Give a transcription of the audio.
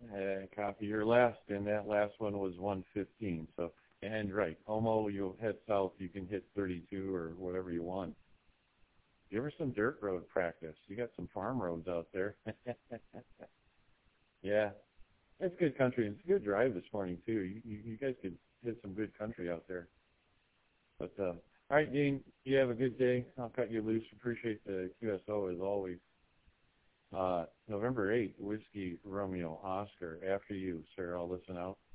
Copy your last, and that last one was 115. So, and right, Homo, you'll head south, you can hit 32 or whatever you want. Give her some dirt road practice. You got some farm roads out there. Yeah, it's good country. It's a good drive this morning too. You guys could hit some good country out there. But all right, Dean, you have a good day. I'll cut you loose. Appreciate the QSO as always. November 8th, Whiskey Romeo Oscar. After you, sir. I'll listen out.